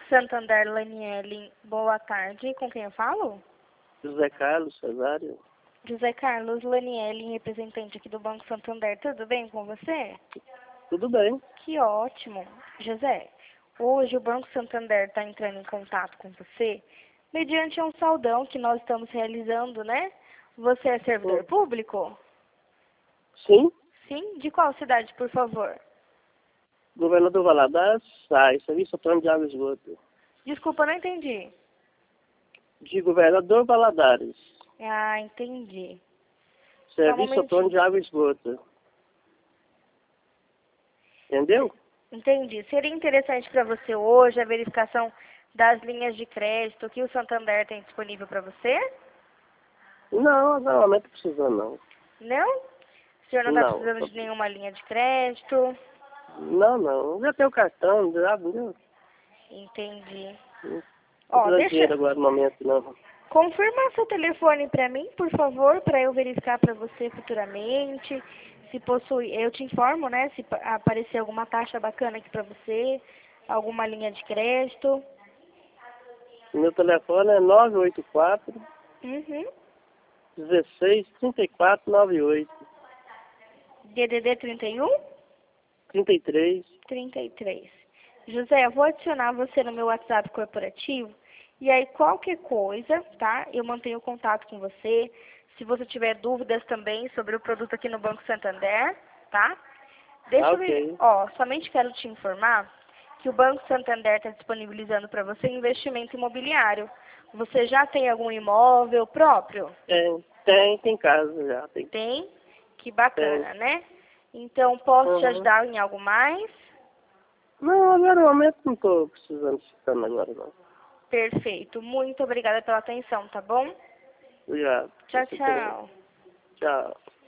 Santander, Laniele, boa tarde. Com quem eu falo? José Carlos Cesário. José Carlos Laniele, representante aqui do Banco Santander. Tudo bem com você? Tudo bem. Que ótimo. José, hoje o Banco Santander está entrando em contato com você mediante um saldão que nós estamos realizando, né? Você é servidor público? Sim. Sim? De qual cidade, por favor? Governador Valadares, Serviço Autônomo de Água e Esgoto. Desculpa, não entendi. De Governador Valadares. Ah, entendi. Serviço Autônomo de Água e Esgoto. Entendeu? Entendi. Seria interessante para você hoje a verificação das linhas de crédito que o Santander tem disponível para você? Não, não estou precisando não. Não? O senhor não está precisando de nenhuma linha de crédito? Não. Já tenho cartão, já, entendeu? Entendi. Não deixa dinheiro agora no momento, não. Confirma seu telefone para mim, por favor, para eu verificar para você futuramente. Se possui, eu te informo, né? Se aparecer alguma taxa bacana aqui para você, alguma linha de crédito. Meu telefone é 984 16 34 98. DDD 31? 33. 33. José, eu vou adicionar você no meu WhatsApp corporativo. E aí, qualquer coisa, tá? Eu mantenho contato com você. Se você tiver dúvidas também sobre o produto aqui no Banco Santander, tá? Deixa eu... somente quero te informar que o Banco Santander está disponibilizando para você investimento imobiliário. Você já tem algum imóvel próprio? Tem casa já. Tem? Que bacana, né? Então, posso te ajudar em algo mais? Não, agora no momento não estou precisando agora, não. Perfeito. Muito obrigada pela atenção, tá bom? Obrigado. Tchau, tchau. Tchau.